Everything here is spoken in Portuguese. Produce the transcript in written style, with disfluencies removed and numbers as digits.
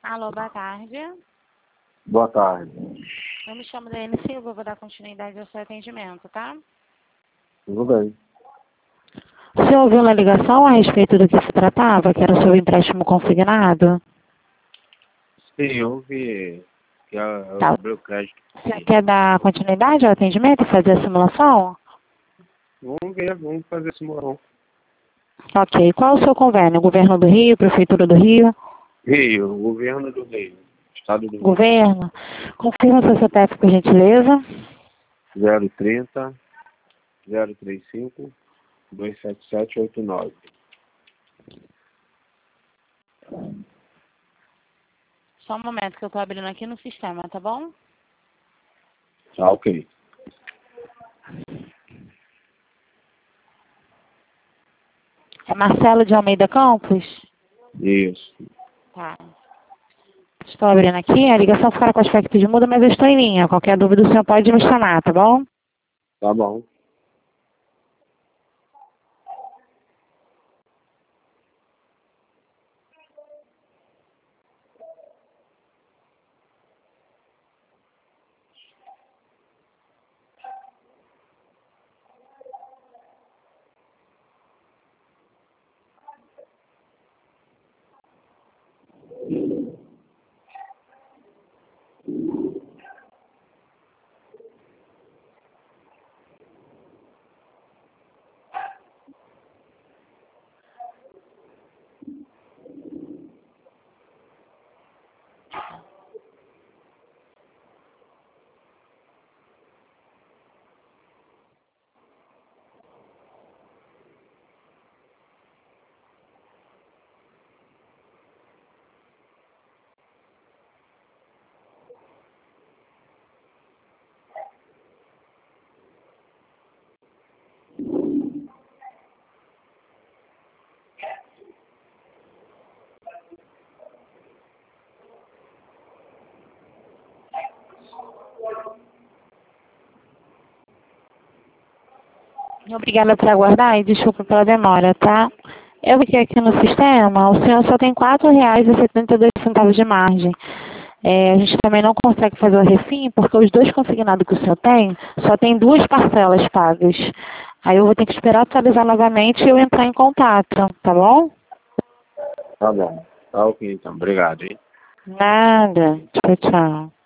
Alô, boa tarde. Boa tarde. Eu me chamo Daiane Silva, vou dar continuidade ao seu atendimento, tá? Tudo bem. O senhor ouviu na ligação a respeito do que se tratava, que era o seu empréstimo consignado? Sim, eu vi que eu Tá. abri o crédito. Você quer dar continuidade ao atendimento e fazer a simulação? Vamos ver, vamos fazer esse morão. Ok. Qual é o seu convênio? Governo do Rio, Prefeitura do Rio? Rio, governo do Rio, estado do Rio. Governo. Confirma seu CPF, por gentileza. 030 035 27789. Só um momento que eu tô abrindo aqui no sistema, tá bom? Tá, ok. É Marcelo de Almeida Campos? Isso. Tá. Estou abrindo aqui, a ligação ficará com aspecto de muda, mas eu estou em linha. Qualquer dúvida o senhor pode me chamar, tá bom? Tá bom. Obrigada por aguardar e desculpa pela demora, tá? Eu vi que aqui no sistema o senhor só tem R$ 4,72 de margem. A gente também não consegue fazer o refim porque os dois consignados que o senhor tem, só tem 2 parcelas pagas. Aí eu vou ter que esperar atualizar novamente e eu entrar em contato, tá bom? Tá bom. Tá ok, então. Obrigado, hein? Nada. Tchau, tchau.